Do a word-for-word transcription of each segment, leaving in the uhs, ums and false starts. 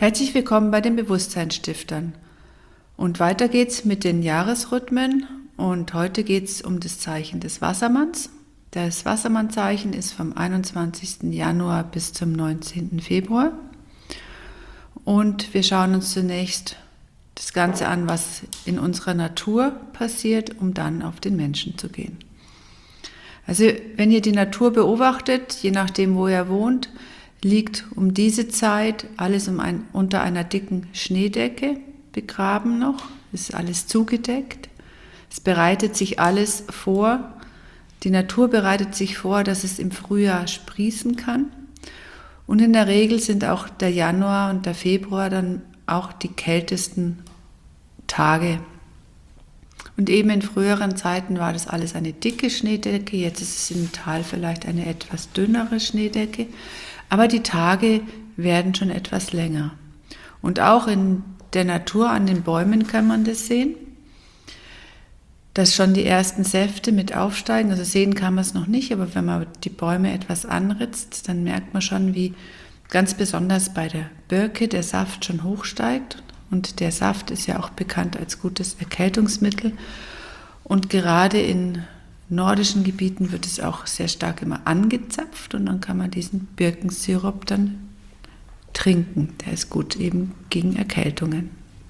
Herzlich willkommen bei den Bewusstseinsstiftern. Und weiter geht's mit den Jahresrhythmen und heute geht's um das Zeichen des Wassermanns. Das Wassermannzeichen ist vom einundzwanzigsten Januar bis zum neunzehnten Februar. Und wir schauen uns zunächst das Ganze an, was in unserer Natur passiert, um dann auf den Menschen zu gehen. Also wenn ihr die Natur beobachtet, je nachdem wo ihr wohnt, liegt um diese Zeit alles um ein, unter einer dicken Schneedecke begraben noch, ist alles zugedeckt. Es bereitet sich alles vor, die Natur bereitet sich vor, dass es im Frühjahr sprießen kann. Und in der Regel sind auch der Januar und der Februar dann auch die kältesten Tage. Und eben in früheren Zeiten war das alles eine dicke Schneedecke, jetzt ist es im Tal vielleicht eine etwas dünnere Schneedecke. Aber die Tage werden schon etwas länger. Und auch in der Natur, an den Bäumen kann man das sehen, dass schon die ersten Säfte mit aufsteigen. Also sehen kann man es noch nicht, aber wenn man die Bäume etwas anritzt, dann merkt man schon, wie ganz besonders bei der Birke der Saft schon hochsteigt. Und der Saft ist ja auch bekannt als gutes Erkältungsmittel. Und gerade in nordischen Gebieten wird es auch sehr stark immer angezapft und dann kann man diesen Birkensirup dann trinken. Der ist gut eben gegen Erkältungen.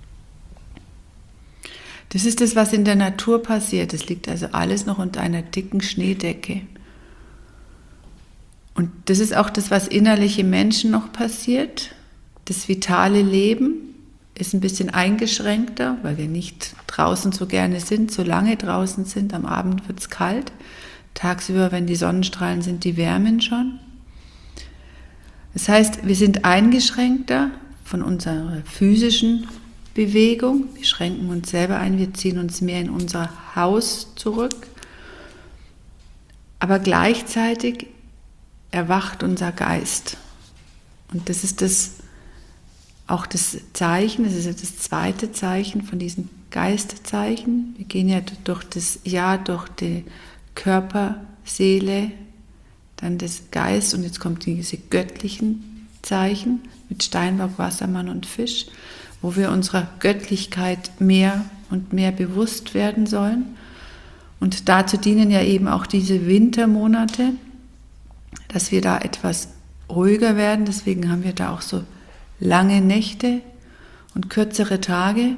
Das ist das, was in der Natur passiert. Es liegt also alles noch unter einer dicken Schneedecke. Und das ist auch das, was innerlich im Menschen noch passiert. Das vitale Leben ist ein bisschen eingeschränkter, weil wir nicht draußen so gerne sind, so lange draußen sind. Am Abend wird es kalt. Tagsüber, wenn die Sonnenstrahlen sind, die wärmen schon. Das heißt, wir sind eingeschränkter von unserer physischen Bewegung. Wir schränken uns selber ein, wir ziehen uns mehr in unser Haus zurück. Aber gleichzeitig erwacht unser Geist. Und das ist das auch das Zeichen, das ist ja das zweite Zeichen von diesen Geistzeichen. Wir gehen ja durch das Jahr, durch die Körper, Seele, dann das Geist und jetzt kommen diese göttlichen Zeichen mit Steinbock, Wassermann und Fisch, wo wir unserer Göttlichkeit mehr und mehr bewusst werden sollen. Und dazu dienen ja eben auch diese Wintermonate, dass wir da etwas ruhiger werden. Deswegen haben wir da auch so lange Nächte und kürzere Tage.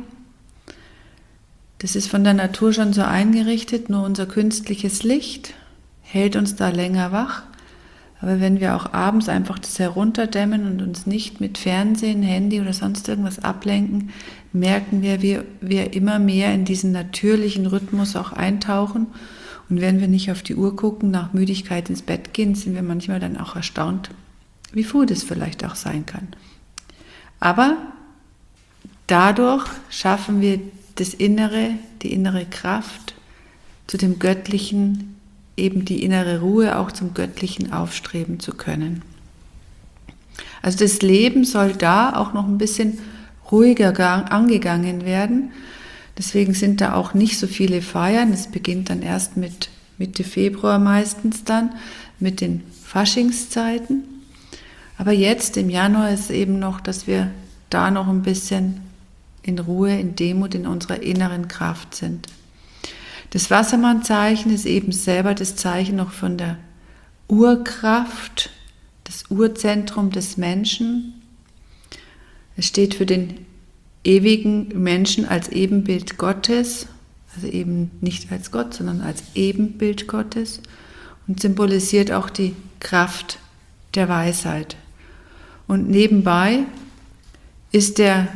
Das ist von der Natur schon so eingerichtet, nur unser künstliches Licht hält uns da länger wach. Aber wenn wir auch abends einfach das herunterdämmen und uns nicht mit Fernsehen, Handy oder sonst irgendwas ablenken, merken wir, wie wir immer mehr in diesen natürlichen Rhythmus auch eintauchen. Und wenn wir nicht auf die Uhr gucken, nach Müdigkeit ins Bett gehen, sind wir manchmal dann auch erstaunt, wie früh das vielleicht auch sein kann. Aber dadurch schaffen wir das Innere, die innere Kraft zu dem Göttlichen, eben die innere Ruhe auch zum Göttlichen aufstreben zu können. Also das Leben soll da auch noch ein bisschen ruhiger angegangen werden. Deswegen sind da auch nicht so viele Feiern. Es beginnt dann erst mit Mitte Februar meistens dann, mit den Faschingszeiten. Aber jetzt im Januar ist eben noch, dass wir da noch ein bisschen in Ruhe, in Demut, in unserer inneren Kraft sind. Das Wassermannzeichen ist eben selber das Zeichen noch von der Urkraft, das Urzentrum des Menschen. Es steht für den ewigen Menschen als Ebenbild Gottes, also eben nicht als Gott, sondern als Ebenbild Gottes und symbolisiert auch die Kraft der Weisheit. Und nebenbei ist der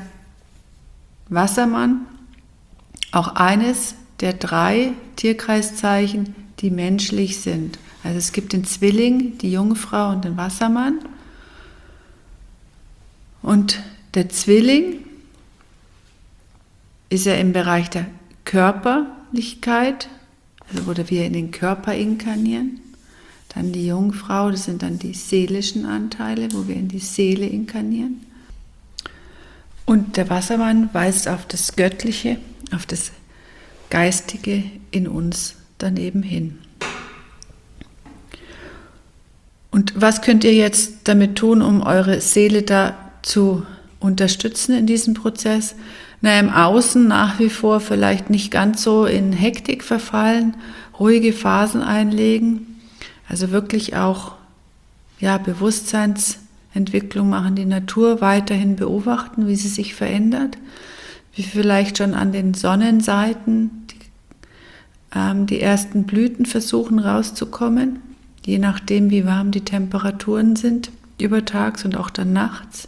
Wassermann auch eines der drei Tierkreiszeichen, die menschlich sind. Also es gibt den Zwilling, die Jungfrau und den Wassermann. Und der Zwilling ist ja im Bereich der Körperlichkeit, also wo wir in den Körper inkarnieren. Dann die Jungfrau, das sind dann die seelischen Anteile, wo wir in die Seele inkarnieren. Und der Wassermann weist auf das Göttliche, auf das Geistige in uns daneben hin. Und was könnt ihr jetzt damit tun, um eure Seele da zu unterstützen in diesem Prozess. Na, im Außen nach wie vor vielleicht nicht ganz so in Hektik verfallen, ruhige Phasen einlegen, also wirklich auch ja, Bewusstseinsentwicklung machen, die Natur weiterhin beobachten, wie sie sich verändert, wie vielleicht schon an den Sonnenseiten die, ähm, die ersten Blüten versuchen rauszukommen, je nachdem wie warm die Temperaturen sind, übertags und auch dann nachts.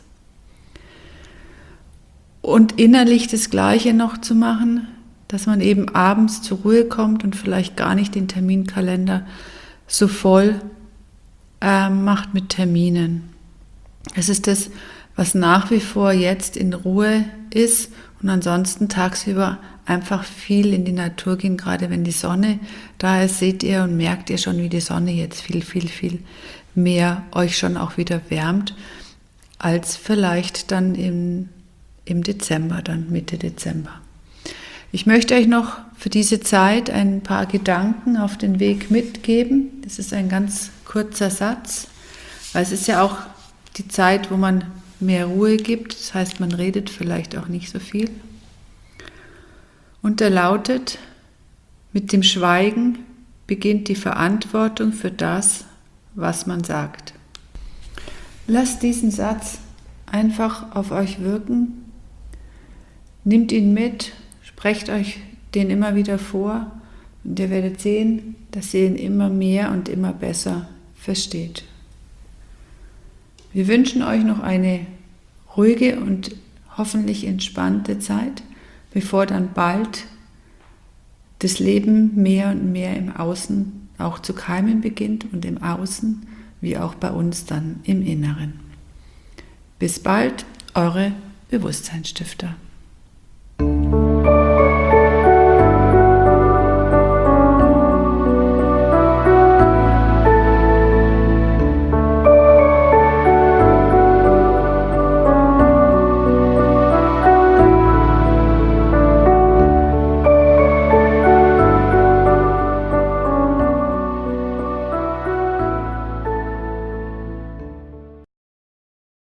Und innerlich das Gleiche noch zu machen, dass man eben abends zur Ruhe kommt und vielleicht gar nicht den Terminkalender so voll äh, macht mit Terminen. Es ist das, was nach wie vor jetzt in Ruhe ist und ansonsten tagsüber einfach viel in die Natur gehen, gerade wenn die Sonne da ist, seht ihr und merkt ihr schon, wie die Sonne jetzt viel, viel, viel mehr euch schon auch wieder wärmt, als vielleicht dann im im Dezember, dann Mitte Dezember. Ich möchte euch noch für diese Zeit ein paar Gedanken auf den Weg mitgeben. Das ist ein ganz kurzer Satz, weil es ist ja auch die Zeit, wo man mehr Ruhe gibt. Das heißt, man redet vielleicht auch nicht so viel. Und er lautet: Mit dem Schweigen beginnt die Verantwortung für das, was man sagt. Lasst diesen Satz einfach auf euch wirken. Nehmt ihn mit, sprecht euch den immer wieder vor und ihr werdet sehen, dass ihr ihn immer mehr und immer besser versteht. Wir wünschen euch noch eine ruhige und hoffentlich entspannte Zeit, bevor dann bald das Leben mehr und mehr im Außen auch zu keimen beginnt und im Außen wie auch bei uns dann im Inneren. Bis bald, eure Bewusstseinsstifter.